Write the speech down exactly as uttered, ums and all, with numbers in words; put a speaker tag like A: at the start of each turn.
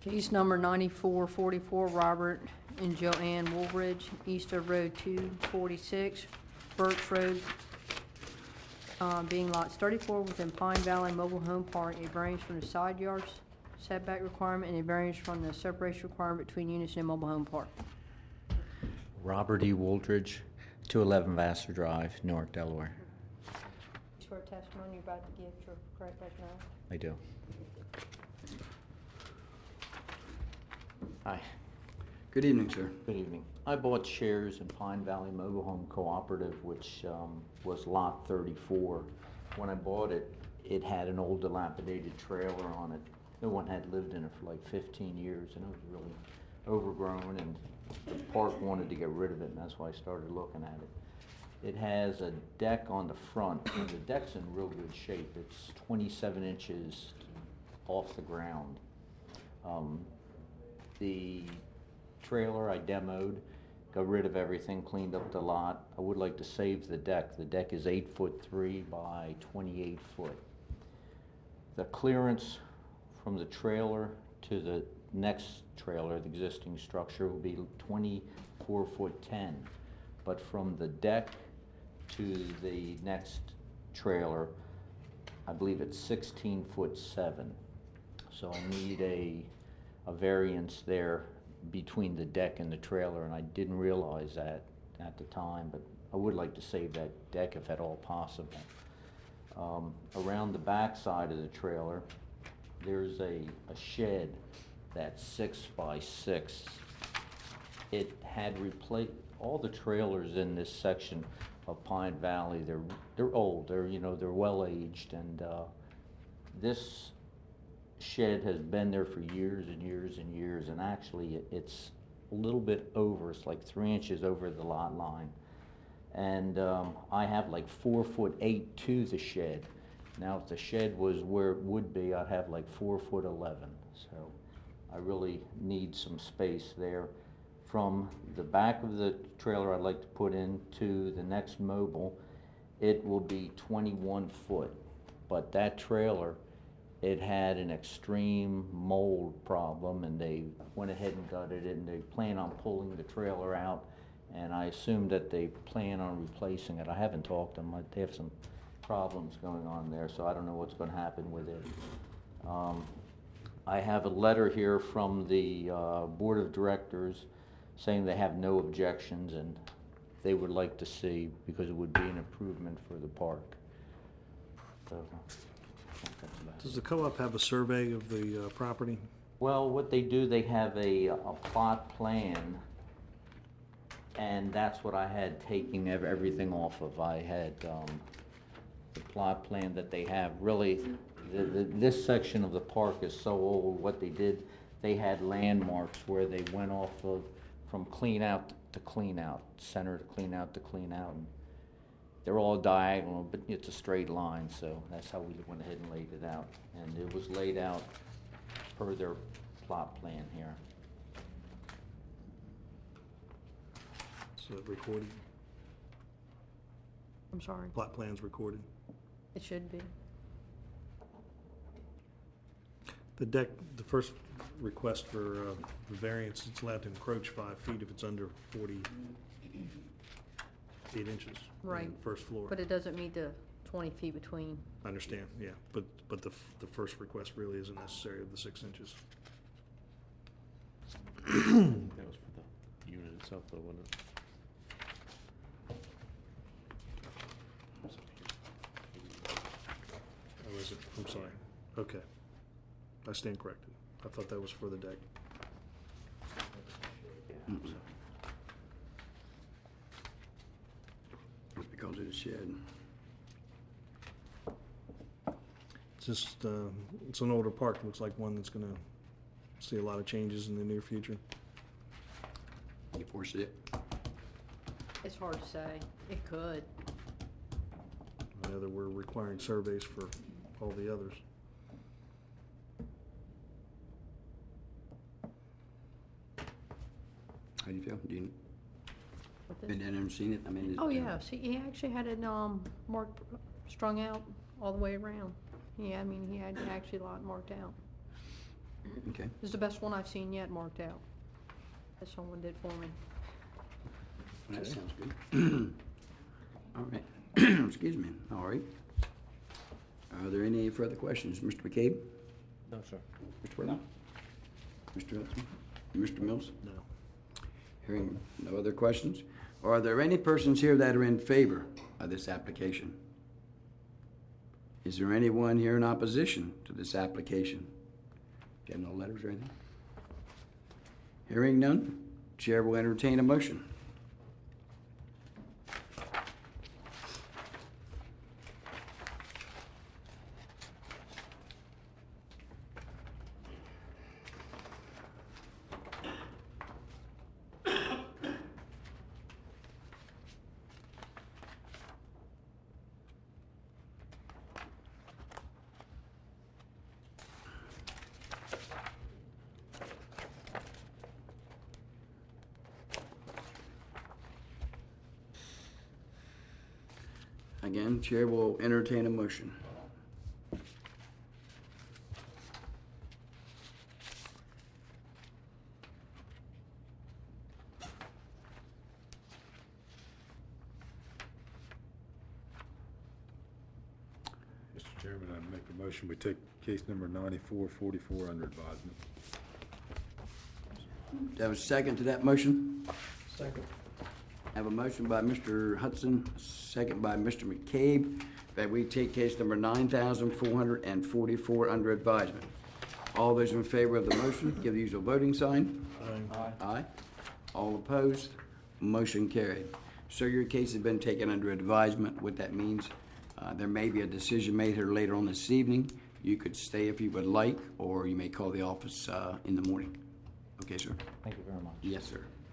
A: Case number ninety-four forty-four, Robert and Joanne Woolridge, east of Road two forty-six, Birch Road, uh, being lots thirty-four within Pine Valley Mobile Home Park, a variance from the side yards setback requirement and a variance from the separation requirement between units in Mobile Home Park.
B: Robert E. Wooldridge, two eleven Vassar Drive, Newark, Delaware.
A: Swear testimony you're about to give, your correct rationale?
B: I do. Hi.
C: Good evening, sir.
B: Good evening. I bought shares in Pine Valley Mobile Home Cooperative, which um, was lot thirty-four. When I bought it, it had an old dilapidated trailer on it. No one had lived in it for like fifteen years, and it was really overgrown, and the park wanted to get rid of it, and that's why I started looking at it. It has a deck on the front, and the deck's in real good shape. It's twenty-seven inches off the ground. Um, the trailer I demoed, got rid of everything, cleaned up the lot. I would like to save the deck. The deck is eight foot three by twenty-eight foot. The clearance from the trailer to the next trailer, the existing structure, will be twenty-four foot ten. But from the deck to the next trailer, I believe it's sixteen foot seven. So I need a, a variance there between the deck and the trailer, and I didn't realize that at the time, but I would like to save that deck if at all possible. Um, around the back side of the trailer, there's a, a shed that's six by six. It had replaced all the trailers in this section of Pine Valley. They're they're old. They're you know they're well aged, and uh, this shed has been there for years and years and years. And actually, it, it's a little bit over. It's like three inches over the lot line, and um, I have like four foot eight to the shed. Now, if the shed was where it would be, I'd have like four foot eleven. So I really need some space there. From the back of the trailer I'd like to put into the next mobile, it will be twenty-one foot. But that trailer, it had an extreme mold problem, and they went ahead and gutted it, and they plan on pulling the trailer out, and I assume that they plan on replacing it. I haven't talked to them. They have some problems going on there, so I don't know what's going to happen with it. Um, I have a letter here from the uh, Board of Directors saying they have no objections and they would like to see, because it would be an improvement for the park. So, that's about
D: Does
B: it.
D: the co-op have a survey of the uh, property?
B: Well, what they do, they have a, a plot plan, and that's what I had taken ev- everything off of. I had um, the plot plan that they have. Really, the, the, this section of the park is so old. What they did, they had landmarks where they went off of from clean out to clean out, center to clean out to clean out. And they're all diagonal, but it's a straight line, so that's how we went ahead and laid it out. And it was laid out per their plot plan here.
D: Is it recorded?
A: I'm sorry.
D: Plot plan's recorded?
A: It should be.
D: The deck, the first request for uh, the variance, it's allowed to encroach five feet if it's under forty-eight inches. on
A: Right.
D: the First floor.
A: But it doesn't meet the twenty feet between.
D: I understand, yeah, but, but the, f- the first request really isn't necessary of the six inches.
E: That was for the unit itself, though, wasn't it?
D: Oh, is it? I'm sorry. Okay. I stand corrected. I thought that was for the deck.
C: It's because of the shed.
D: It's just, uh, it's an older park. Looks like one that's gonna see a lot of changes in the near future.
C: You foresee it?
A: It's hard to say. It could.
D: I know that we're requiring surveys for all the others.
C: How do you feel? Do you,
A: With this.
C: been down there and seen it? I mean, is it,
A: Oh,
C: uh,
A: yeah, see, he actually had it, um, marked, strung out all the way around. Yeah, I mean, he had actually a lot marked out.
C: Okay.
A: This is the best one I've seen yet marked out. That someone did for me.
C: That sounds good. All right. Excuse me. All right. Are there any further questions? Mister McCabe?
E: No, sir.
C: Mister Burnell? Mister Hudson? Mister Mills?
D: No.
C: Hearing no other questions, are there any persons here that are in favor of this application? Is there anyone here in opposition to this application? Do you have no letters or anything? Hearing none, Chair will entertain a motion. Again, Chair will entertain a motion.
F: Mister Chairman, I'd make a motion, we take case number ninety-four forty-four under advisement.
C: Do I have a second to that motion? Second. I have a motion by Mister Hudson, second by Mister McCabe, that we take case number nine thousand four hundred forty-four under advisement. All those in favor of the motion, give the usual voting sign.
D: Aye.
C: Aye. All opposed? Motion carried. Sir, your case has been taken under advisement. What that means, uh, there may be a decision made here later on this evening. You could stay if you would like, or you may call the office uh, in the morning. Okay, sir?
B: Thank you very much.
C: Yes, sir.